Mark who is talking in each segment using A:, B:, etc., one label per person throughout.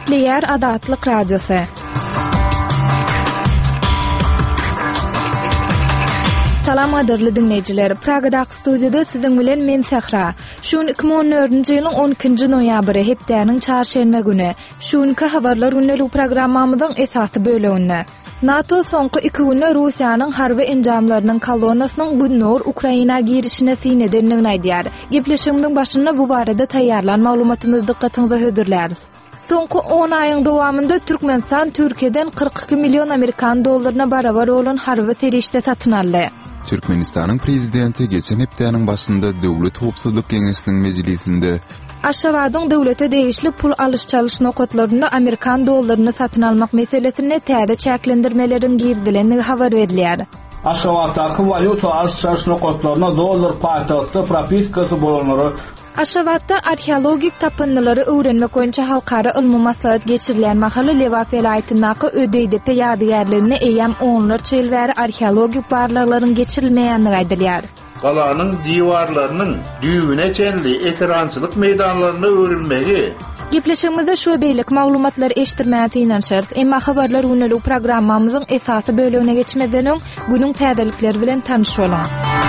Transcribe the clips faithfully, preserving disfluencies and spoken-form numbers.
A: Gepleyer Adatlyk Radiosu. Salam adirli dinleyijiler. Pragadaky studiýada siziň bilen men Sahra. Şun iki bin on dördünji ýylyň on ikinji noýabry hepdeniň çarşenbe güni. Şunky habarlar günlük programmamyzyň esasy böleginde. NATO soňky iki günde Russiýanyň harby enjamlarynyň kolonnasynyň Günnor Ukraina girişine sinediňini aýdýar. Gepleşigimiň başynda bu barada taýýarlan maglumatymyzy dikkatiňize hödürläris. Soňky on aýyň dowamında Türkmenistan Türkiýeden kırk iki milyon Amerikan dollaryna barabar bolan harby serişde satyn aldy.
B: Türkmenistanyň prezidenti geçen hepdeniň başynda Döwlet Howpsuzlyk Geňeşiniň mejlisinde
A: Aşgabatyň döwlete değişli pul alyş çalyş nokatlarynda Amerikan dollaryny satyn almak meselesine täze çäklendirmeleriň girdilenligi habar berilýär.
C: Aşgabatdaky valyuta alyş çalyş nokatlaryna dollar paýtagtda propiskasy bolanlary
A: Aşgabatda arheologik tapynmalary öwrenmek boýunça halkara ilmi maslahat geçirilen mahaly Leva vilayatynyňky Ödeýdepe ýadygärlerini eýem onlarça ýyl bäri arheologik barlaklaryň geçirilmeýändigi aýdylýar.
D: Galanyň diwarlarynyň düýbüne çenli eterançylyk meýdanlaryna öwrenmegi
A: Gepleşigimizde şu beýlik maglumatlar eşitdirmäge ýanşarys. Emma habarlar günlük programmamyzyň esasy bölegine geçmeden öň günüň täzelikleri bilen tanışalım.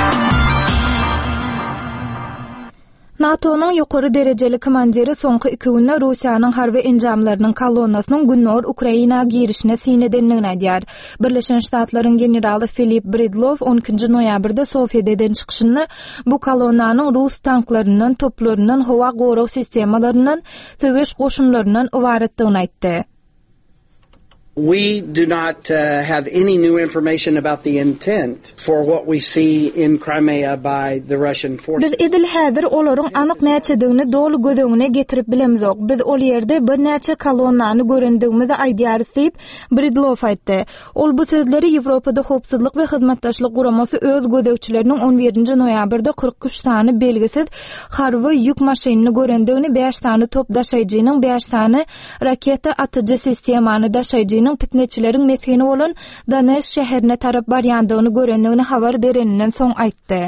A: NATO'nun ýokary derejeli komandiri soňky iki günde Russiýanyň harby enjamlarynyň kolonnasynyň Günnor Ukraina girişine sinediňini aýdýar. Birleşen Ştatlaryň generaly Filip Bredlov on ikinji noýabrda Sofiýada eden çykyşyny bu kolonnanyň Rus tanklarynyň, toplarynyň, howa gorag sistemalarynyň, töweş goşunlarynyň ibaretdigini aýtdy.
E: We do not uh, have any new information about the intent for what we see in Crimea by the Russian forces.
A: Biz edil häzir olaryň anyk näçedigini dolu gödöňüne getirip bilemizok. Biz ol ýerde bir näçe kolonnany görendigimizi aýdýarys diýip Bredlov aýtdy. Ol bu sözleri Ýewropada howpsuzlyk we hyzmatdaşlyk guramasy öz gödäwçileriniň on birinji noýabrda kırk üç tany belgisiz harby ýük maşynyny görendigini, beş tany top daşaýjynyň, beş tany raketa atyjy sistemany daşaýjy pitneçilerin meskeni olan Donetsk şäherine tarap barýandygyny görendigini habar bereninden soň aýtdy.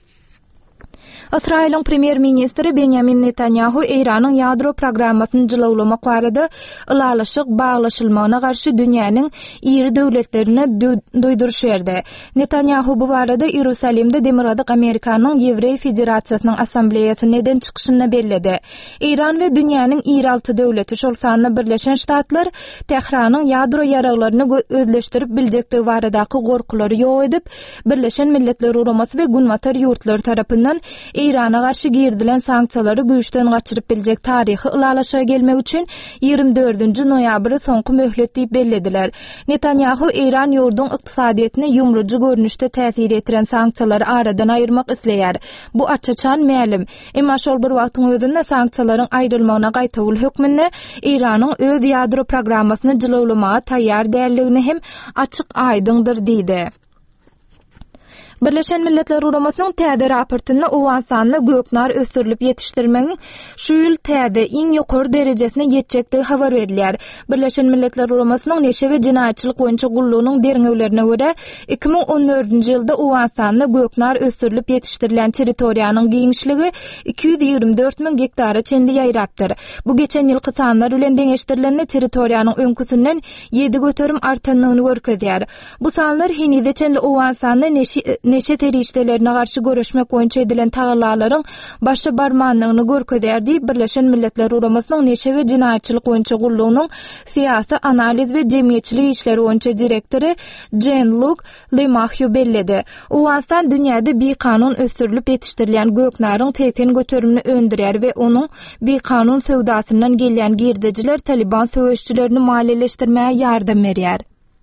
A: İsrail'in premier ministri Benjamin Netanyahu Iranyň ýadro programmasyny jylawlamak barada ılalaşyk baglaşylmagyna garşy dünýäniň iri döwletlerine doýduruş berdi. Netanyahu bu barada Ýerusalimde Demiradyk Amerikanyň Ýewrey Federasiýasynyň assambleýasy neden çykyşyny bellädi. Iran we dünýäniň iri alty döwleti şol sanyna Birleşen Ştatlar Tehranyň ýadro ýaraglaryny özleşdirip biljektigi baradaky gorkulary ýok edip Birleşen Milletler Uramasy we Günwatar ýurtlary tarapyndan İran'a karşı girdilen sanksiyaları güýçden gaçyryp biljek taryhy ılalaşa gelmek üçin ýygrimi dördünji noýabry soňky möhlet diýip bellediler. Netanyahu İran ýurdun ykdysadyetine ýumrujy görnüşde täsir etiren sanksiýalary aradan aýyrmak isleýär. Bu açaçan mälim. Emma şol bir wagtyň özünde sanksiýalaryň aýrylmagyna gaýtawyl hökmünde İranyň öz ýadro programmasyny jylawlamaga taýýar däldigini hem açyk aýdyndyr diýdi. Birleşen Milletler Uramasının täze raportunda owan sanyny göknar ösürilip ýetişdirmegiň şu ýyl täze iň ýokary derejesine ýetjekdigi habar berilýär. Birleşen Milletler Uramasının neşe we jinaýatçylyk boýunça gullugynyň derňewlerine görä iki bin on dördünji ýylda owan sanyny göknar ösürilip ýetişdirilen territoriýanyň giňişligi iki yüz ýygrimi dört min hektara çenli ýaýrapdyr. Bu geçen ýylky sanlar bilen deňeşdirilen territoriýanyň öňküsünden ýedi göterim artanlygyny görkezýär. Bu sanlar henide çenli owan sanyny neşe neşe terişdelerine garşy görüşmek boýunça edilen taýlalaryň başa barmanlygyny görkezýär diýip Birleşen Milletler Uramasynyň neşe we jinaýatçylyk boýunça gullugynyň siýasy analiz we jemgyýetçilik işleri boýunça direktori Jean-Luc Lemahio belledi. Owansan dünýäde bir kanun ösürilip ýetişdirilen göknaryň tesen göterimini öndürýär we onuň bir kanun söwdasyndan gelýän girdijiler Taliban söwüşçilerini maliýeleşdirmäge ýardam berýär.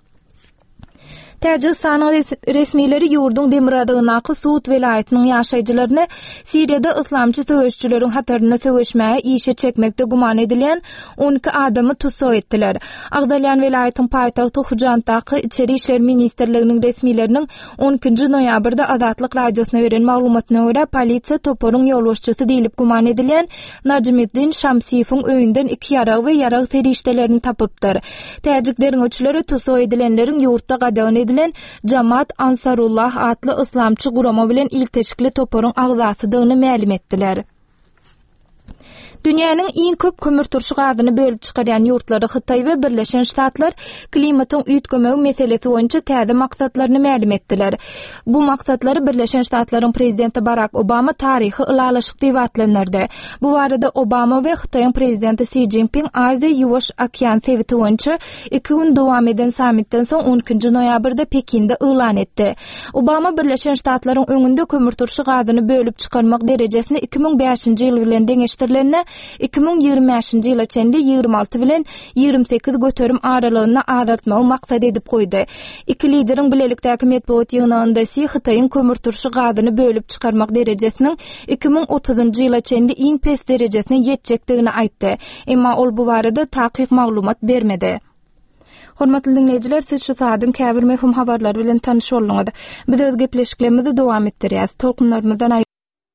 A: Täjikistanyň resmileri ýurdun Demiradygynaky Suud welaýatynyň ýaşaýjylaryny Siriýada islamçy söwüşçüleriň hatarına söwüşmäge işe çekmekde guman edilen on iki adamy tutsak etdiler. Agdalýan welaýatynyň paýtagty Hujantdaky Içeri işler ministrliginiň resmileriniň on ikinji noýabrda Adatlyk radiosyna beren maglumatyna görä polisiýa toporyň ýolbaşçysy diýilip guman edilen Najmyddin Şamsiýewiň öýünden iki ýarag we ýarag serişdelerini tapypdyr. Täjiklerin öçleri tutsak edilenleriň ýurtda gadagan edilen Jamaat Ansarullah adly islamçy gurama bilen ilteşikli toporyň agzasydygyny ma'lum etdiler. Dünýäniň iň köp kömür turşy gazyny bölüp çykarýan ýurtlary Hytaý we Birleşen Ştatlar klimatyň üýtgemegi meselesi boýunça täze maksatlaryny ma'lum etdiler. Bu maksatlary Birleşen Ştatlaryň prezidenti Barack Obama taryhy ılalaşyk diýip atlanardy. Bu barada Obama we Hytaýyň prezidenti Xi Jinping Aziýa Ýuwaş Okean sewiti boýunça iki gün dowam eden sammitden soň on ikinji noýabrda Pekinde ılan etdi. Obama Birleşen Ştatlaryň öňünde kömür turşy gazyny bölüp çykarmak derejesini iki ming beşinji ýyl bilen deňeşdirilene iki ming ýigrimänji ýyla çenli ýygrimi alty bilen ýygrimi sekiz göterim aralygyna azaltmagy maksat edip goýdy. Iki lideriň bilelikdäki medeniýet ýygnagynda Xi Hytaýyň kömür turşy gazyny bölüp çykarmak derejesiniň iki ming otuzynji ýyla çenli iň pes derejesine ýetjekdigini aýtdy. Emma ol bu barada takyk maglumat bermedi. Hormatly dinleyijiler, siz şu saatın käbir mehum habarlar bilen tanyş bolňyz. Biz öz gepleşiklerimizi dowam etdirýäs. Tolkunlarymyzdan aý-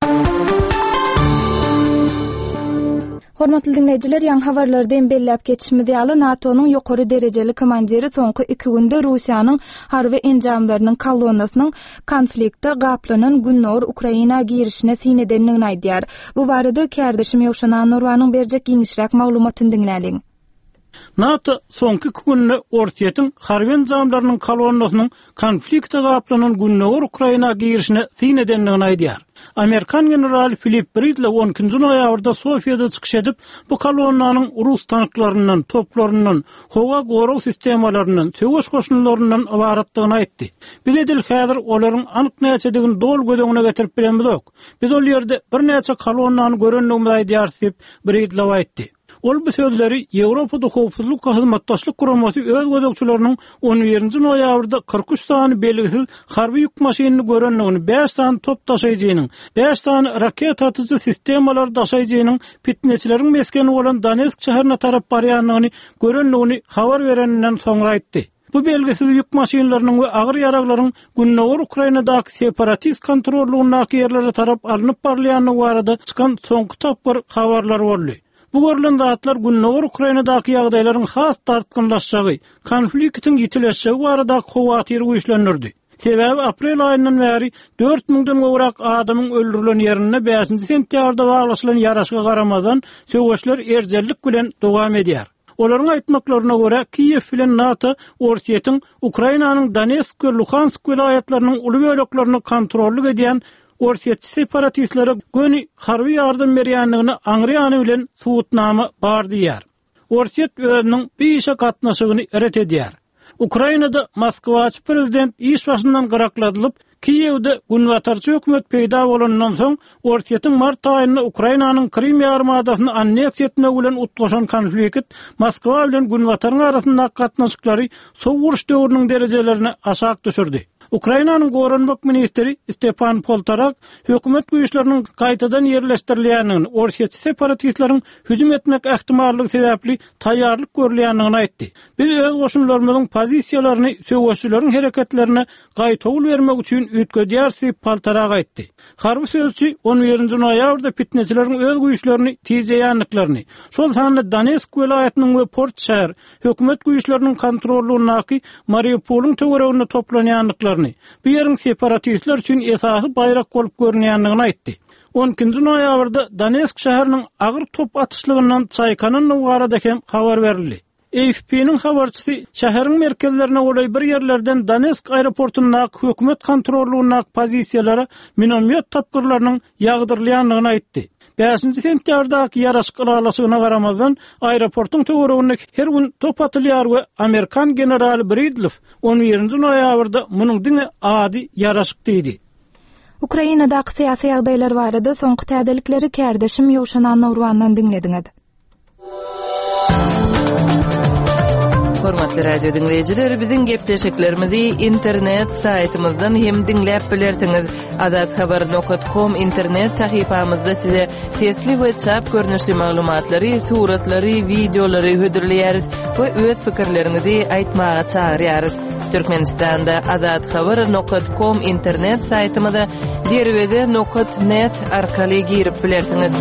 A: Hormatly dinleyijiler, ýa-ni habarlardan belläp geçişimiz ýaly NATO'nun ýokary derejeli komandiri soňky iki günde Russiýanyň harby enjamlarynyň kolonnasynyň konfliktde gaplanan Günnor Ukraina girişine sinedenligini aýdýar. Bu barada kärdeşim Ýowşan Nurwanyň berjek giňişräk maglumatyny dinläliň.
F: NATO soňky iki günde Ortiýetin harby enjamlarynyň kolonnasynyň konfliktde gaplanan Günnor Ukraina girişine sinedenligini aýdýar. Amerikan general Philip Bridle on ikinji noýabrda Sofiýada çykyş edip, bu kolonnanyň Rus tanklarynyň, toplarynyň, howa goraw sistemalarynyň, töweş goşunlarynyň ibaratdygyny aýtdy. Biz edil häzir olaryň anyk näçedigini dol gödegine getirip bilenmidik. Biz ol ýerde bir näçe kolonnany görenligimiz aýdýar diýip Bridle aýtdy. Ol bu sözleri Ýewropada howpsuzlyk hyzmatdaşlyk guramasy öz gözegçileriniň on birinji noýabrda kırk üç sany belgisiz harby ýük maşynyny görenligini, beş sany top taşaýjynyň, beş sany raket atyjy sistemalar taşaýjynyň pitneçileriň meskeni bolan Donetsk şäherine tarap barýanlygyny görenligini habar bereninden soňra aýtdy. Bu belgisiz ýük maşynlarynyň we agyr ýaraglaryň Günnor Ukrainadaky separatist kontrollugyna ýerlere tarap alınıp barýanlygy barada çykan soňky tapyr habarlar boldy. Bu görülen zatlar Günnor Ukrainadaky ýagdaýlaryň has tartgynlaşjagy, konfliktiň ýitileşigi barada howatyr güýçlendirdi. Sebäbi aprel aýyndan bäri dört mingden gowrak adamyň öldürilen ýerine beşinji sentýabrda baglaşylan ýaraşyga garamazdan söwüşler erjellik bilen dowam edýär. Olaryň aýtmaklaryna görä Kiýew bilen NATO Ortiýetin Ukrainanyň Donetsk we Luhansk vilayatlarynyň uly böleklaryny kontrolly edýän Ortiýetçi separatistlere göni harby ýardym berýänligini aňrýany bilen suwutnama bar diýär. Ortiýet özüniň bir işe gatnaşygyny ret edýär. Ukrainada Moskwaçy prezident iş başyndan gyrakladylyp, Kiýewde günwatarçy hökümet peýda bolandan soň Ortiýetin mart aýynda Ukrainanyň Krim ýarymadasyny anneksiýa etmek bilen utgaşan konflikt Moskwa bilen günwataryň arasynda gatnaşyklary sow uruş döwrüniň derejelerine aşak düşürdi. Ukrainanyň Goranbak ministri Stepan Poltorak hökümet güýçleriniň gaýtadan ýerleşdirilýändigini, Ortiýetçi separatistleriň hüjüm etmek ähtimallygy sebäpli taýýarlyk görülýändigini aýtdy. Biz öz goşunlarymyzyň pozisiýalaryny söwüşçileriň hereketlerine gaýtawl bermek üçin üýtgedýär diýip Poltorak aýtdy. Harby sözçi on birinji noýabrda pitneçileriň öz güýçlerini tiýjeýänliklaryny, şol sany Donetsk welaýatynyň we Port şäher hökümet güýçleriniň kontrollugynaky Mariupolyň töweregine toplanýanlyklaryny, bu ýeriň separatistler üçin esasy baýrak bolup görünýändigini aýtdy. on ikinji noýabrda Donetsk şäheriniň agyr top atyşlygyndan çaýkanyny barada hem habar berildi. A F P'nin habarçysy şäheriň merkezlerine olay bir ýerlerden Donetsk aeroportuna hökümet kontrollugyna pozisiýalara minomyot tapgyrlarynyň ýagdyrylýanlygyny aýtdy. beşinji sentýabrdaky ýaraşyk ýaraşygyna garamazdan aeroportyň töweregine her gün top atylýar we Amerikan generali Bridle on birinji noýabrda munyň diňe ady ýaraşyk diýdi.
A: Ukrainadaky syýasy ýagdaýlar barada soňky täzelikleri kärdeşim Ýowşan Nurwandan dinlediňiz.
G: Hormatly radio dinleyijiler, biziň gepleşiklerimizi internet saytymyzdan hem dinläp bilersiňiz. azat habar nokta com internet sahypamyzda size sesli we çap görnüşli maglumatlary, suratlary, videolary hödürleýäris we öz pikirlerinizi aýtmaga çağırýarys. Türkmenistanda azat habar nokta com internet saytymyza derwede nokta net arkaly girip bilersiňiz.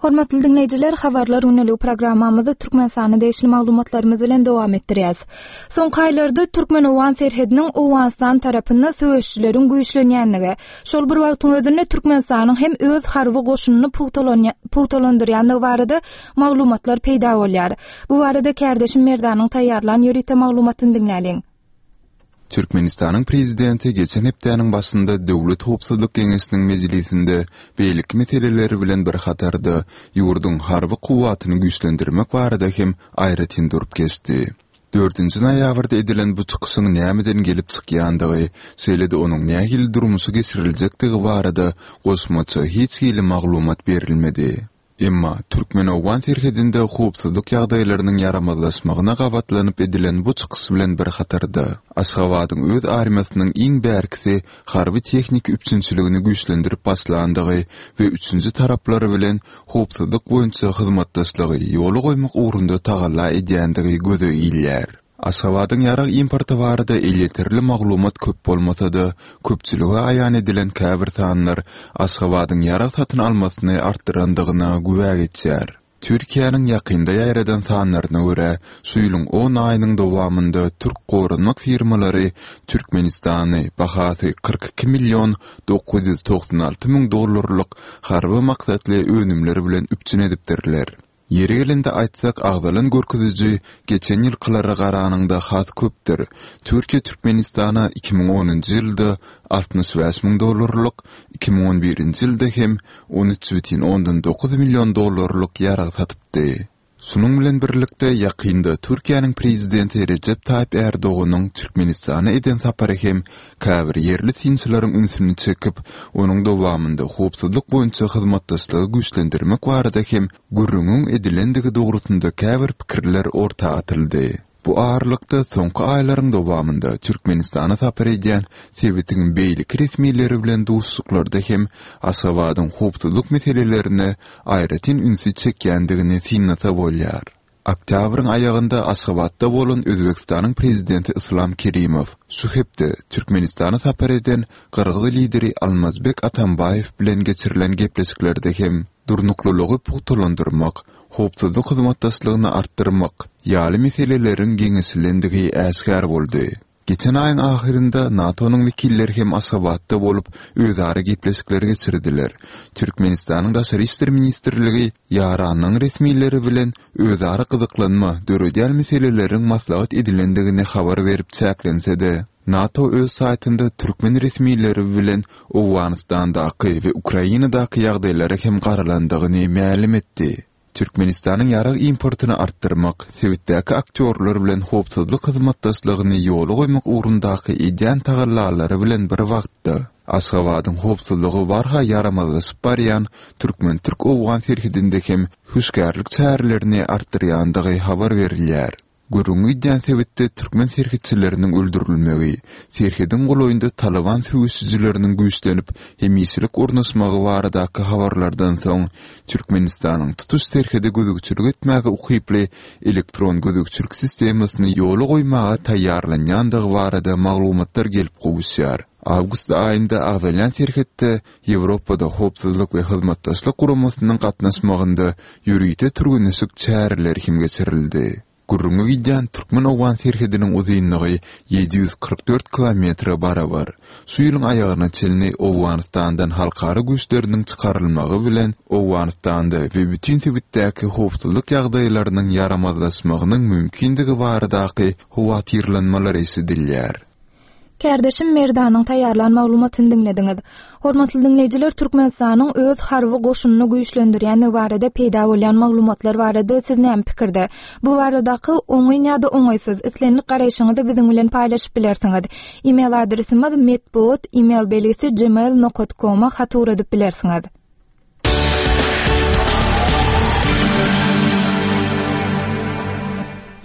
A: Hormatly dinleyijiler, habarlar öneli programmamyzy Türkmenistany değişli maglumatlarymyz bilen dowam etdirýäs. Soňky aýlarda Türkmen owan serhediniň Owanstan tarapyndan söýüşçileriň güýçlenýänligi, şol bir wagtyň özünde Türkmenistanyň hem öz harby goşunyny puwtalandyrýanlygy barada maglumatlar peýda bolýar. Bu barada Kärdeşim Merdanyň taýýarlan ýörite maglumatyny dinläliň.
B: Türkmenistan'ın prezidenti geçen hepdäniň başynda Döwlet Howpsuzlyk Geňeşiniň mejlisinde beýlik meseleleri bilen bir hatarda ýurdun harby kuwatyny güýçlendirmek barada hem aýratyn durup geçdi. dördünji noýabrda edilen bu çykyşyň nämeden gelip çykýandygy, söýledi onuň nähil durmuşy geçiriljekdigi barada goşmaça hiç hili maglumat berilmedi. Emma Türkmen owan serhedinde howpsuzlyk ýagdaýlarynyň yaramazlaşmagyna gabatlanyp edilen bu çykyş bilen bir hatarda Aşgabatyň öz armiýasynyň iň bärkisi harby tehnik üçinçiligini güýçlendirip başlandygy we üçünçi taraplary bilen howpsuzlyk boýunça hyzmatdaşlygy ýoly goýmak ugrunda tagalla edýändigi göze ilýär. Aşgabatyň ýarag importy barada eliterli maglumat köp bolmasa-da, köpçüligi aýan edilen käbir sanlar Aşgabatyň ýarag satyn almasyny artdyrandygyna güwäk etýär. Türkiýanyň ýakynda ýaýradan sanlaryna görä, şu ýylyň on aýynyň dowamında türk gorunmak firmalary Türkmenistany bahasy kırk iki milyon dokuz yüz doksan alty ming dollarlyk harby maksatly önümleri bilen üpçün edipdirler. Yeri gelende aýtsak, agdalan görkeziji geçen ýylkylara garanyňda has köpdir. Türkiýe Türkmenistana iki ming onunji ýylda altmış beş ming dollarlyk, iki ming on birinji ýylda hem on üç бүтүн ondan dokuz milyon dollarlyk ýarag satypdy. Şunun bilen birlikde ýakynda Türkiýanyň prezidenti Recep Tayyip Erdoğanyň Türkmenistana eden sapary hem käbir ýerli tinçilaryň ünsüni çekip, onuň dowamında howpsuzlyk boýunça hyzmatdaşlygy güýçlendirmek barada hem gürrüňiň edilendigi dogrusynda käbir pikirler ortağa atyldy. Bu ağırlykda soňky aýlaryň dowamında Türkmenistana sapary edýän Sewitiň beýlik resmiýetleri bilen dostluklarda hem Aşgabatyň howpsuzlyk meselelerini aýratyn ünsü çekýändigini sinnata bolýar. Oktýabryň aýagynda Aşgabatda bolan Özbekistanyň prezidenti Islam Kerimow şu hepde Türkmenistana sapary eden Kyrgyz lideri Almazbek Atambayew bilen geçirilen gepleşiklerde hem durnuklulygy puwtalandyrmak, howpsuzlyk hyzmatdaşlygyny artdyrmak, ýaly meseleleriň geňeşlendigi äsgär boldy. Geçen aýyň ahyrynda NATO'nyň wekilleri hem Aşgabatda bolup özara gepleşikler geçirdiler. Türkmenistanyň daşary işler ministrligi ýaranyň resmiýetleri bilen özara gyzyklanma, döredýän meseleleriň maslahat edilendigini habar berip çäklense-de, NATO öz saytynda Türkmen resmiýetleri bilen Owanistandaky we Ukrainadaky ýagdaýlara hem garalandygyny ma'lum etdi. Türkmenistanyň ýarag importyny artdyrmak, Sewitdäki aktýorlar bilen howpsuzlyk hyzmatdaşlygyny ýoly goýmak ugrundaky edýän tagallalary bilen bir wagtda Aşgabatyň howpsuzlygy barha yaramazlaşyp barýan Türkmen türk owan serhedinde hem hüsgärlik çärelerini artdyrýandygy habar berilýär. Gürrüňi edýän Sewitde Türkmen serhedçileriniň öldürilmegi, serhedin goloýunda Taliban söýüşçileriniň güýçlenip hemislik ornaşmagy baradaky habarlardan soň Türkmenistanyň tutuş serhedi gözükçülük etmäge ukyply elektron gözükçülük sistemasyny ýoly goýmaga taýýarlanýandygy barada maglumatlar gelip gowuşýar. Awgust aýynda awalyan serhetde Ýewropada howpsuzlyk we hyzmatdaşlyk guramasynyň gatnaşmagynda ýürüýte türgünlük çäreleri hem geçirildi. Gürrüňi gidýän Türkmen owan serhediniň uzunlygy yedi yüz kırk dört kilometre barabar. Şu ýylyň aýagyna çelni Owanistandan halkara güýçleriniň çykarylmagy bilen Owanistanda we bütün Sewitdäki howpsuzlyk ýagdaýlarynyň yaramazlaşmagynyň mümkindigi baradaky howatyrlanmalary esidilýär.
A: Kärdeşim Merdanyň taýýarlan maglumatyny dinlediňiz. Hormatly dinleýijiler, Türkmenistanyň öz harby goşunyny güýçlendirýän barada peýda bolan maglumatlar barada siz näme pikirde? Bu baradaky oňy ýa-da oňaýsyz islenlik garaýşyňyzy biziň bilen paýlaşyp bilersiňiz. E-mail adresimiz medbot e-mail belgisi gmail nokta com-a hatur edip bilersiňiz.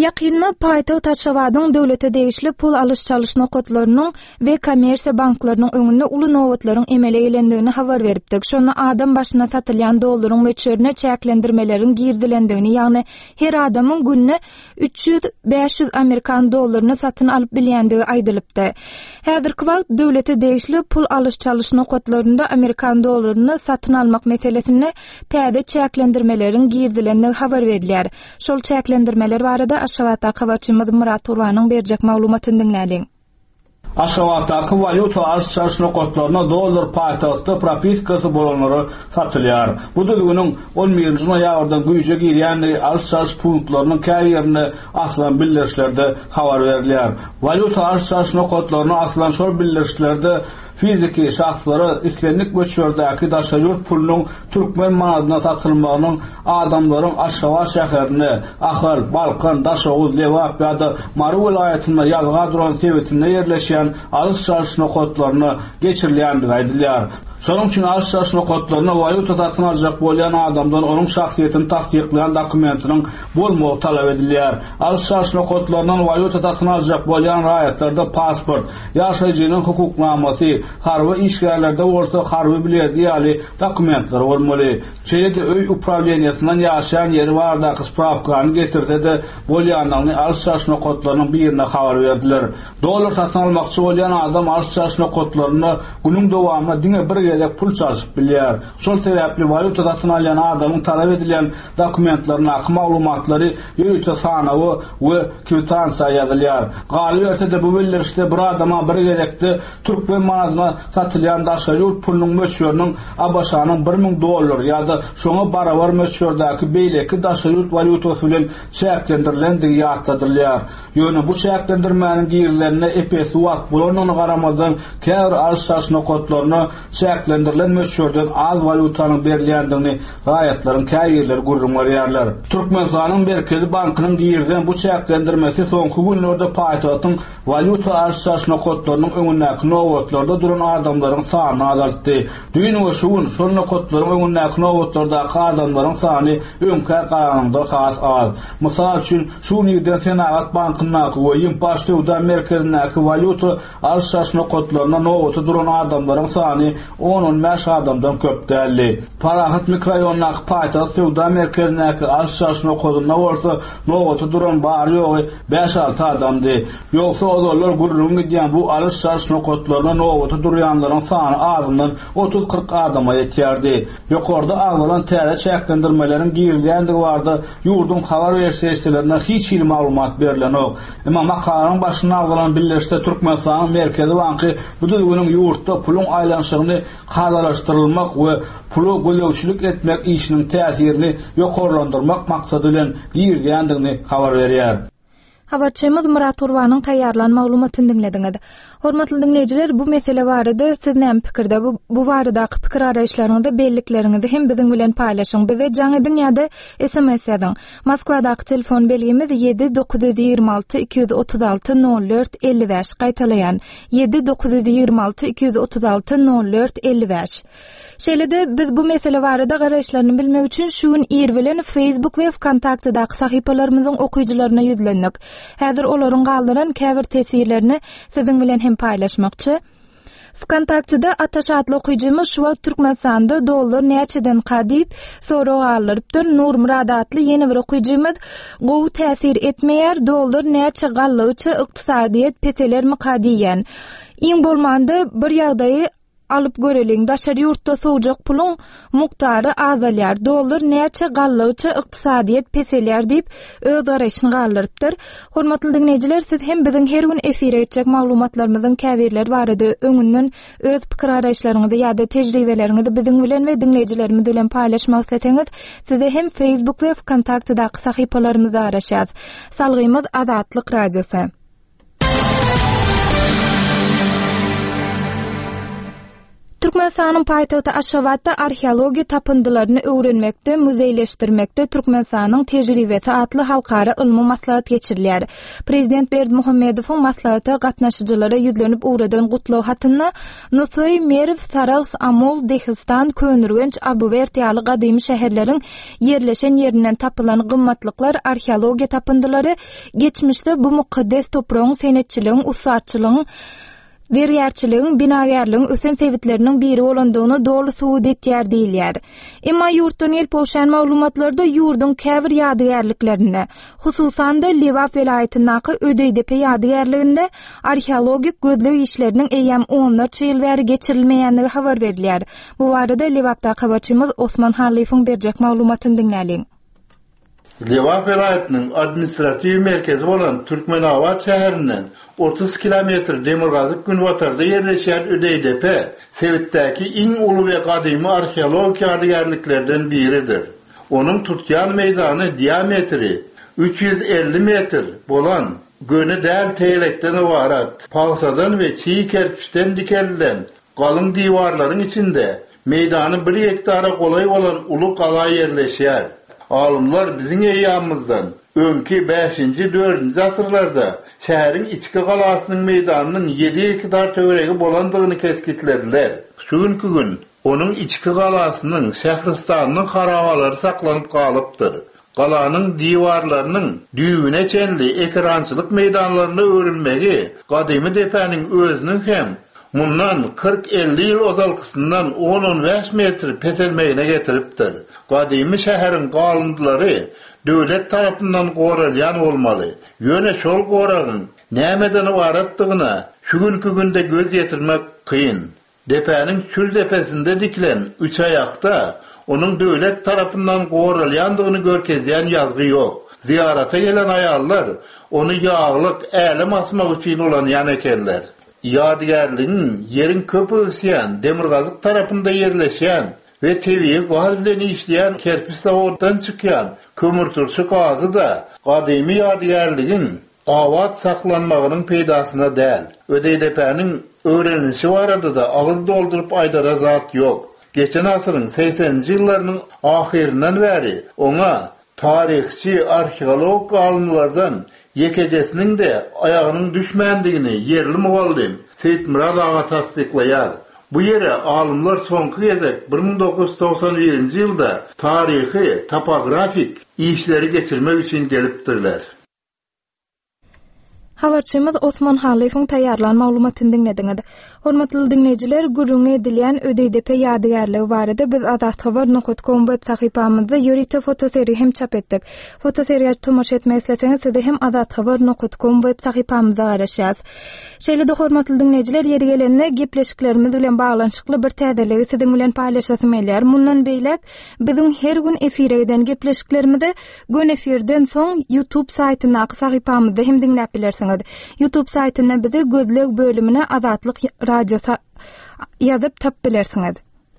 A: Ýakynda paýtagyt Aşgabatyň döwlete degişli pul alyş çalyş nokatlarynyň we kommersiýa banklarynyň öňünde uly nowatlaryň emele gelendigini habar beripdik. Şonu adam başyna satylýan dollaryň möçörüne çäklendirmelerin girdilendigini, ýagny her adamyň gününe üç yüz beş yüz Amerikan dollaryny satyn alyp bilýändigi aýdylypdy. Häzirki wagt döwlete degişli pul alyş çalyş nokatlarynda Amerikan dollaryny satyn almak meselesini täze çäklendirmelerin girdilendigini habar berilýär. Şol çäklendirmeler barada Aşgabatda habarçymyz Murat Urwanyň berjek maglumatyny dinläliň.
C: Aşgabatdaky valyuta alyş-çalyş nokatlaryna dollar paýtagty propiskasy bolanlary satylýar. Bu döwrüň on birinji noýabrda güýje girýän alyş-çalyş punktlarynyň käýerini aslan bildirişlerde habar berilýär. Valyuta alyş-çalyş nokatlaryna aslan şol bildirişlerde fiziki şahslara islenlik möçberdäki daşaýurt pulunyň türkmen manadyna satylmagynyň adamlaryň Aşgabat şäherine, Ahal, Balkan, Daşoğuz, Lewap ýa-da Mary vilayatynda ýalga duran sebetinde ýerleşýän alyş-çalyş nokatlaryna geçirilýändigi aýdylýar. Şonuň üçin alyş-çalyş nokatlaryna valyuta satyn aljak bolýan adamdan onuň şahsiýetini tasdikleýän dokumentiniň bolmagy talap edilýär. Alyş-çalyş nokatlarynyň valyuta satyn aljak bolýan raýatlarda pasport, ýaşaýjynyň hukuknamasy, harby işgärlerde bolsa harby bilýeti ýaly dokumentler bolmaly. Şeýle-de öý upravleniýasyndan ýaşaýan ýeri bardaky spravkany getirse-de bolýanlaryny alyş-çalyş nokatlarynyň birine habar berdiler. Dollar satyn almakçy bolýan adam alyş-çalyş nokatlaryna günüň dowamında diňe bir gelek pul çalyşyp bilýär. Şol sebäpli valyuta satyn alýan adamyň talap edilen dokumentlaryň haky maglumatlary ýöýte sanawy we kwitansiýa ýazylýar. Galyp etse-de bu bildirişde bir adama bir gelekde türkmen manadyna satylýan daşaýurt pulunyň möçberiniň abaşanyň bir ming dollar ýa-da şoňa barabar möçberdäki beýleki daşaýurt valyutasy bilen çäklendirilendigi ýatdyrylýar. Ýöne bu çäklendirmäniň girdilerine epes wagt bolanyny garamadan käbir alyş-çalyş nokatlaryna çäklendirilen möçberden az valyutanyň berilýändigini raýatlaryň käýerleri gurrunmarýarlar. Türkmenistanyň Merkezi bankynyň girdilen bu çäklendirmesi soňky günlerde paýtagtyň valyuta alyş-çalyş nokatlarynyň öňündäki nowatlarda duran adamlaryň sanyny azaltdy. Düýün we şuň şol nokatlaryň öňündäki nowatlardaky adamlaryň sany öňkä garanyňda has az. Mysal üçin şu ýerden Senagat bankynyň we Ýymparşda Merkezindäki valyuta alyş-çalyş nokatlaryna nowaty duran adamlaryň sany on on beş adamdan köp däldi. Parahat mikroraýonlaky paýtag Sewda merkezindäki alyş-çalyş nokatasyna bolsa nowaty duran bar ýogy beş alty adamdy. Ýogsa olar gurrun gidýän bu alyş-çalyş nokatlaryna nowaty durýanlaryň sany azyndan otuz kırk adama ýetýärdi. Ýokarda aglanan täze çäklendirmeleriň girilýändigi barda ýurdun habar berişlerine hiç il maglumat berilen ok. Emma makalaryň başyna aglanan bildirişde Türkmenistanyň Merkezi banky bu döwrüň ýurtda pulun aýlanşygyny galalaşdyrylmak we pulu gölewçilik etmek işiniň täsirini ýokarlandyrmak maksady bilen girýändigini habar berýär.
A: Habarçymyz Murat Urwanyň taýýarlan maglumatyny dinlediňiz. Hormatly dinleýijiler, bu mesele barada siz näme pikirde? Bu, bu baradaky pikir araýşlaryňyzda belliklerinizi hem biziň bilen paýlaşyň. Bize jaňy dünýäde S M S ýazyň. Moskwadaky telefon belgimiz yedi dokuz yüz ýygrima alty iki yüz otuz alty nol dört elli beş. Gaýtalaýan yedi dokuz yüz ýygrima alty iki yüz otuz alty nol dört elli beş. Şeýle-de biz bu mesele barada garaşlaryny bilmek üçin şuň ýer bilen Facebook we Kontaktdaky sahypalarymyzyň okuyjylaryna ýüzlendik. Häzir olaryň galdyran käbir tesirlerini siziň bilen hem paýlaşmakçy. Kontaktda Ataş adly okuyjymyz şu Türkmenistanda dollar näçeden qadyp soraw alypdyr. Nur Murad adly ýeni bir okuyjymyz gowy täsir etmeýär, dollar näçe gallygy ykdysadyýet peselermi qadiýen. Iň bolmanda bir ýagdaýy alıp göreliň, daşary ýurtda sowjak pulun muktary azalýar, dollar näçe gallygy ykdysadyýet peselýär diýip öz garaşyny galdyrypdyr. Hormatly dinleýijiler, siz hem biziň her gün efire etjek maglumatlarymyzyň käbirler barada öňünden öz pikir araýşlaryňyzy ýa-da tejribeleriňizi biziň bilen we dinleýijilerimiz bilen paýlaşmak isteseňiz, size hem Facebook we Kontaktdaky sahypalarymyza araşýas. Salgymyz Azatlyk radiosy. Türkmenistanyň paýtagty Aşgabatda arheologiýa tapyndylaryny öwrenmekde, müzeýleşdirmekde Türkmenistanyň tejribesi atly halkara ilmi maslahat geçirilýär. Prezident Berdimuhammedowyň maslahaty gatnaşyjylara ýüzlenip uğradan gutlaw hatyna Nosoy, Merv, Sarags, Amol, Dehistan, Könürgenç, Abuvert ýaly gadymy şäherleriň yerleşen ýerinden tapylan gymmatlyklar arheologiýa tapyndylary geçmişde bu mukaddes topragyň senetçiligiň, usatçylygyň, derýärçiligiň, binagarlygyň ösen sebitleriniň biri bolandygyny dolu suwud etýär diýilýär. Emma ýurtdan elpowşan maglumatlarda ýurdun käbir ýadygärliklerini, hususan da Lewap welaýatynyňky Ödeýdepe ýadygärliginde arheologik gözleg işleriniň eýem onlarça ýyl bäri geçirilmeýändigi habar berilýär. Bu barada Lewapda habarçymyz Osman Halifoň berjek maglumatyny dinläliň.
D: Lewap welaýatynyň administrativ merkezi bolan Türkmenabad şäherinden otuz kilometr Demirgazyk Günwatarda ýerleşýän Ödeýdepe sebitdäki iň uly we gadymy arheologik ýadygärliklerden biridir. Onuň tutýan meýdany diametri üç yüz elli metr bolan göni däl teýlekden ibarat pagsadan we çiğ kerpiçden dikelilen galyň diwarlaryň içinde meýdany bir hektara golay bolan uly gala ýerleşýär. Alımlar bizim eyyamımızdan önkü beşinci dördüncü asırlarda şehrin içki galasının meydanının yedi hektar töweregi bolandygyny keskitlediler. Şunkü gün onun içki galasının Şähristanyň harabalary saklanyp galypdyr. Galanyň diwarlarynyň düýüne çenli ekrançylyk meydanlaryny öwrenmegi gadymy depäniň özüniň hem mundan kırk elli ýyl ozalkysyndan on on beş metr peselmegine getiripdir. Gadymy şäheriň galymdylary döwlet tarapyndan goralýan bolmaly. Ýöne şol goragyň nämeden ibaratdygyna şu günkü günde göz ýetirmek kıyın. Depäniň çül depesinde dikilen üç ayakta onun döwlet tarapyndan goralýandygyny görkezýän ýazgy ýok. Ziýarata gelen aýallar onu ýaglyk älim asmak üçin olan ýan ekenler. Ýadygärligiň ýeriň köpü ösýän Demirgazyk tarapynda ýerleşýän ve tebiği gaz bilen işleyen kerpiç zavoddan çykýan kömürturşy gazy da gadymy ýadygärligiň awat saklanmagynyň peýdasyna däl. Ödeýdepäniň öwrenişi barada da agyz doldurup aýdara zat ýok. Geçen asyryň seksenji ýyllarynyň ahyryndan bäri oňa tarihçi, arheolog alymlardan yekejesiniň de aýagynyň düşmändigini yerli mugallim Seyit Murad ağa tasdiklaýar. Bu yere alımlar sonky gezek bir ming dokuz yüz toksan birinji ýylda tarihi, topografik işleri geçirmek üçin gelipdirler.
A: Habarçymyz Osman Halifoň taýýarlan maglumatyny dinlediňiz. Hormatly dinleýijiler, gurrun edilýän Ödeýdepe ýadygärligi barada biz azat habar nokta com web sahypamyzda ýörite fotoseriýa hem çap etdik. Fotoseriýa tomoş etmek isleseňiz siz hem azat habar nokta com web sahypamyzda garaşýas. Şeýle-de hormatly dinleýijiler, ýeri gelende gepleşiklerimiz bilen baglanyşykly bir täzeligi siziň bilen paýlaşasym gelýär. Mundan beýlek biziň her gün efire giden gepleşiklerimizi gün efirden soň YouTube saýtyna sahypamyzda hem dinläp bilersiňiz. YouTube saýtyna bizi gözleg bölümine Azatlyk radio ýazyp tap bilersiňiz.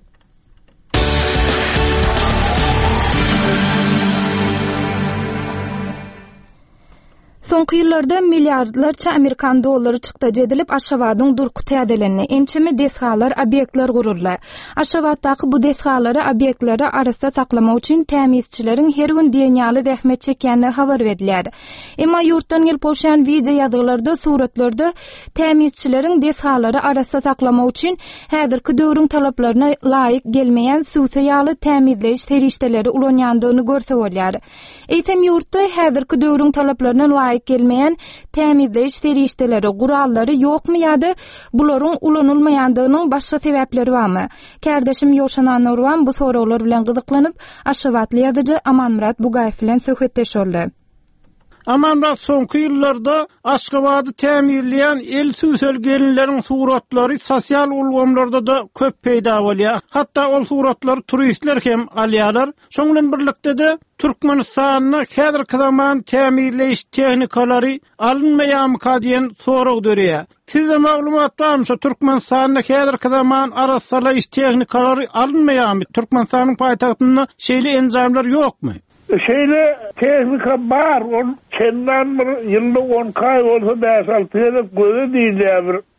A: Soňky ýyllarda milliardlarça Amerikan dollary çykda jedilip Aşgabatyň durky täzelenini, ençemi deshalar, obyektler gurulýar. Aşgabatdaky bu deshalary, obyektleri arasda saklamak üçin tämizçileriň her gün dünýäli zähmet çekýändigi habar berilýär. Emma ýurtdan gelipowşan video ýazgylarda, suratlarda tämizçileriň deshalary arasda saklamak üçin häzirki döwrüň talaplaryna laýyk gelmeýän suwsaýaly tämizleýiş serişdeleri ulanýandygyny görse bolýar. Eýsem ýurtda häzirki döwrüň talaplaryna laýyk gelmeýän tämizleýiş serişdeleri, gurallary ýokmy ýa-da bularyň ulanylmaýandygynyň başga sebäpleri barmy? Kärdeşim Ýoşan Nurwan bu soraglar bilen gyzyklanyp Aşgabatly ýazyjy Amanmurat Bugaýew bilen söhbetleşýärler.
F: Amanmurat soňky ýyllarda Aşgabaty tämirleýän el süýsel gelinleriň suratlary sosial ulgamlarda da köp peýda bolýar. Hatda ol suratlary turistler hem alýarlar. Şoň bilen birlikde de Türkmenistanyň häzirki zaman tämirleýiş tehnikalary alınmaýan kadiýen sorag dörýär. Size maglumat barmy? Şu Türkmenistanyň häzirki zaman araşdyrýan tehnikalary alınmaýanmy? Türkmenistanyň paýtagtynda şeýle enjamlar ýokmy?
H: Şeyle tehnika var, on kendan bir yılda on kay olsa beş altı yılda göze değil ya bir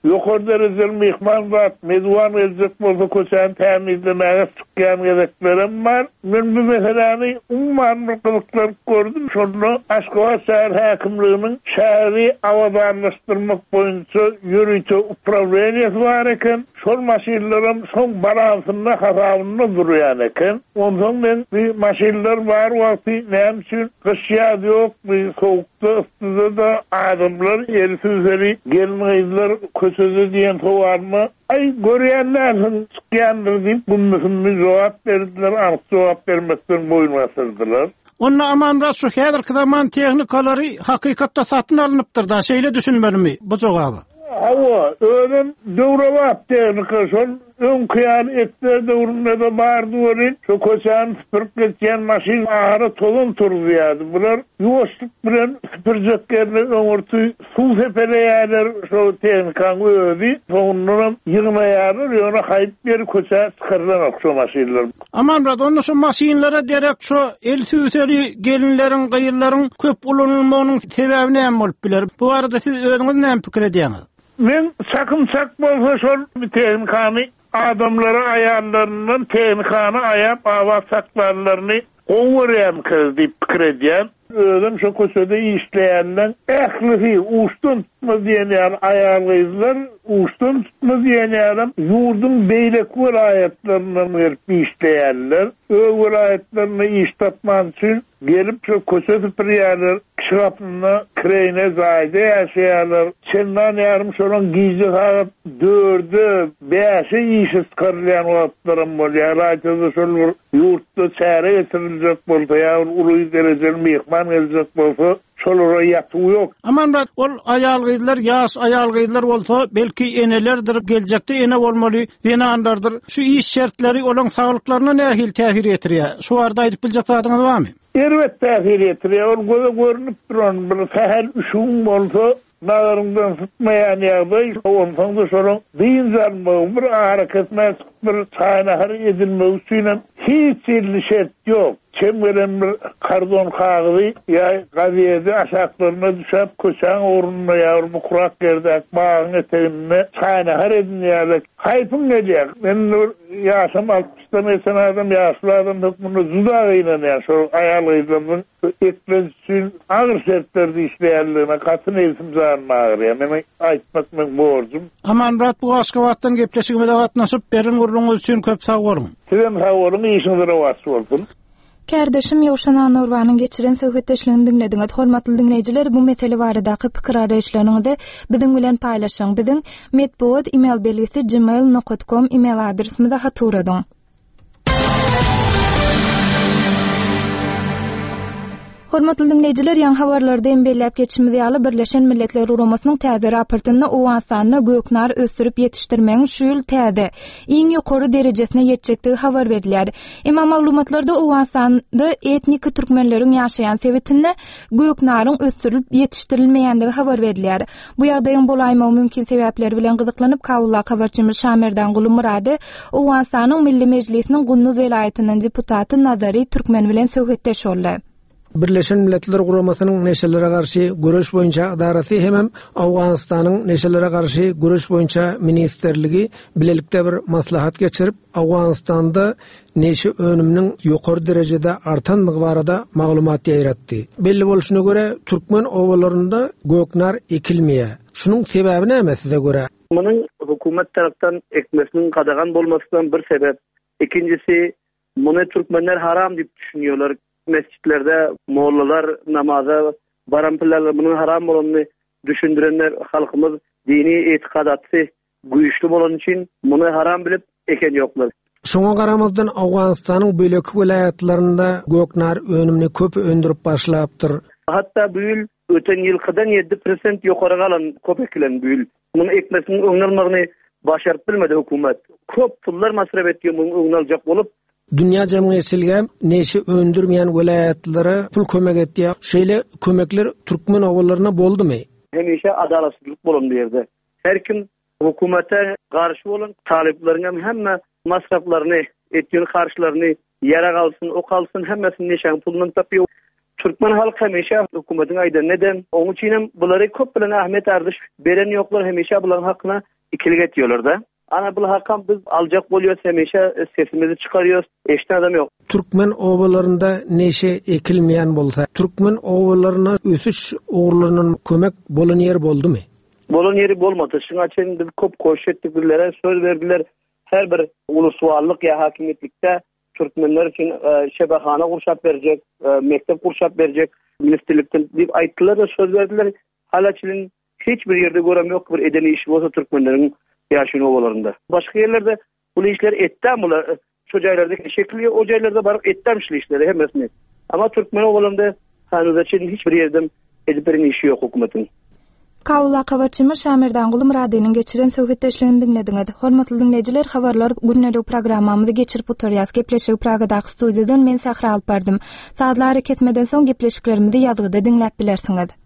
H: Yukarı dereceli mihman var, mezvan verecek bolsa koçan temizlemeye çıkan gereklerim var. Ben bu meseleni umman kılıklar gördüm. Şunu Aşkova şehir hakimliğinin şehri avadanlaştırmak boyunca yürüyüşü upravleniyesi var eken, şol maşinlerim son balansında hasabında duruyan eken. Ondan ben bir maşinler var vakti neyim için kış yağdı yok, bir soğukta ıstıda da adamlar erisizleri gelmeyizler kösözü diyen var mı? Ay göreyenlersin çıkayandır deyip bunun bir cevap verdiler, artık cevap vermekten boyunmasızdılar.
F: Onna amanrat şu häzir kıdaman texnikalary hakykatda satyn alınıpdyr da şeýle düşünmeli bu jogaby.
H: Hawa, öňün döwrewap texnikasy ön kıyan etler döwründe de bardy bolýan. Şu koçan süpürüp geçen maşin ahara tolun turýardy. Bular ýoşlyk bilen süpürjeklerni öňürtü suw sepeleýärler şu texnikan öýdi. Soňundan ýygmaýarlar, ýöne haýyp beri koça çykarlan şu maşinler.
F: Aman rad, onda şu maşinlere derek şu el süýseli gelinlerin, gyýyllaryň köp ulanylmagynyň sebäbi näme bolup biler? Bu arada siz özüňiz näme pikir edýäňiz?
H: Men sakımsak bolsa şol bir tehnikany adamlara ayarlarından tehnikany ayap awaz saklarlaryny goňwerýän kız diýip pikir edýän. Özüm şu köşede işleýänden ählisi uştun tutma diýenler ayarlaýdylar, uştun tutma diýenler ýurdun beýlek welaýatlaryna berip işleýärler. O welaýatlaryna iş tapman üçin gelip şu köşede pirýärler, şapyna kreyne zaýda ýaşaýarlar. Çendan ýarym şolan giýje hap dördü, beşi iş çykarýan wagtlarym bolýar. Aýtdy şol ýurtda çäre getiriljek bolsa ýa uly derejeli mehman geljek bolsa şolara ýatyw ýok.
F: Aman rat, ol aýal gyzlar, ýaş aýal gyzlar bolsa belki enelerdir, geljekde ene bolmaly, ýene-andardyr. Şu iş şertleri olaň saglyklaryna nähil täsir etdirýär? Şu arada aýdyp biljek zadyňyz barmy?
H: Elbet täsir etdirýär. Ol göze görünüp duran bir sähel üşüň bolsa nazarından tutmayan ýagdaý, ondan da şolan diýinjar bir hareketme bir çaýnahar edilme üçin hiç ýerli şert ýok. Kim bilen bir kardon kagyzy ýa gaziýede aşaklaryna düşäp köçäň ornuna ýa bu kurak gerdek bagyň etegine çaýnahar edilýär. Haýpyň gelýär. Men ýaşam altmışdan esen adam ýaşly adam bunu zuda gynanýar. Şol aýal gyzlaryň etmez üçin agyr şertlerdi işleýärligine katyn esim zanmagyr. Men aýtmak men borjum. Aman
F: rat, bu Aşgabatdan gepleşigime de gatnaşyp berin gurluňyz üçin köp sag bolun.
H: Sizem sag bolun, işiňizde rast bolsun.
A: Kärdeşim Ýowşan Nurwanyň geçiren söhbetdeşligini dinlediňiz. Hormatly dinleýijiler, bu mesele barada pikir araýşlaryňyzy biziň bilen paýlaşyň. Biziň medpod email belgisi gmail nokta com email adresimizde haturadyň. Hormatly dinleýijiler, ýa-ni habarlarda embelläp geçişimiz ýaly Birleşen Milletler Guramasynyň täze raportyna owan sanyny göknar ösürip ýetişdirmegiň şu ýyl täze iň ýokary derejesine ýetjekdigi habar berilýär. Emma maglumatlarda owan sanyny etnik türkmenleriň ýaşaýan sebetinde göknaryň ösürip ýetişdirilmeýändigi habar berilýär. Bu ýagdaýyň bolaýmagy mümkin sebäpleri bilen gyzyklanyp Kabulla habarçymyz Şamerdan Guly Murady owan sanynyň Milli Mejlisiniň Gündüz welaýatynyň deputaty Nazary Türkmen bilen söhbetdeş boldy.
I: Birleşen Milletler Guramasynyň neşelere garşy görüş boýunça adaraty hem Awganystanyň neşelere garşy görüş boýunça ministerligi bilelikde bir maslahat geçirip Awganystanda neşe önümniň ýokary derejede artandygy barada maglumat ýaratdy. Belli bolşuna göre Türkmen owalarynda göknar ekilmeýär. Şunun sebäbi näme size göre?
J: Munyň hukumat tarapdan ekmesiniň kadagan bolmasynyň bir sebäp. İkincisi, muny Türkmenler haram diýip düşünýärler. Mescitlerde mollalar namaza barampilerler bunun haram bolanyny düşündirenler halkymyz dini etikadatçy güýçli bolan için bunu haram bilip eken ýoklar.
I: Şoňa garamazdan Awganystanyň bölek welaýatlarynda göknar önümni köp öndürüp başlapdyr.
J: Hatta bu ýyl öten ýylkydan ýedi prosent ýokary galan köp ekilen bu ýyl. Munyň ekmesiniň öňnelmegini başaryp bilmedi hukumat. Köp pullar masraf etýär munyň öňneljek bolup.
I: Dünya jemgyýetçiligi neşe öndürmeýän welaýatlary pul kömek etdi. Şeýle kömekler Türkmen owalaryna boldymy?
J: Hemişe adaletçilik bolan bu ýerde. Her kim hukumata garşy bolan taleplerini hemme masraflaryny, etýän garşylaryny ýara galsyn, o kalsyn hemmesini neşe puldan tapýar. Türkmen halk hemişe hukumatyň aýdan neden? Onuň üçin bulary köp bilen ahmet ardyş beren ýoklar hemişe buların hakyna ikilik ediyorlar da. Ana bu hakam biz alacak bolýar, hemeşe sesimizi çıkarıyoruz. Eşten adam yok.
I: Türkmen owalarında neşe ekilmeyen bolsa, Türkmen owalarına ösüş oğullarının kömek bolan yer boldu mu?
J: Bolan yeri bolmadı. Şuna çeyin biz köp koşu ettik, birlere söz verdiler. Her bir ulusuallık ya hakimiyetlikte Türkmenler için e, şebehane kurşap verecek, e, mektep kurşap verecek, ministerlikten deyip ayttılar da söz verdiler. Halaçilin hiçbir yerde görem yok bir edeni işi olsa Türkmenlerin yaşın ovalarında. Başka yerlerde bu işler ettem ola şu yerlerdeki şekli o yerlerde barıp ettemşli işleri hemesini. Ama Türkmen ovalarında hanıza için hiçbir yerden ediplerin işi yok hükümetin.
A: Kawla kawaçymy Şamirdan Gulum radyonyň geçiren söhbetdeşligini dinlediňiz. Hormatly dinleyijiler, habarlar günnelik programmamyzy geçirip oturýas. Gepleşik Pragadaky studiýadan men Sahra alyp bardım. Saatlar ketmeden soň gepleşiklerimizi ýazgyda dinläp bilersiňiz.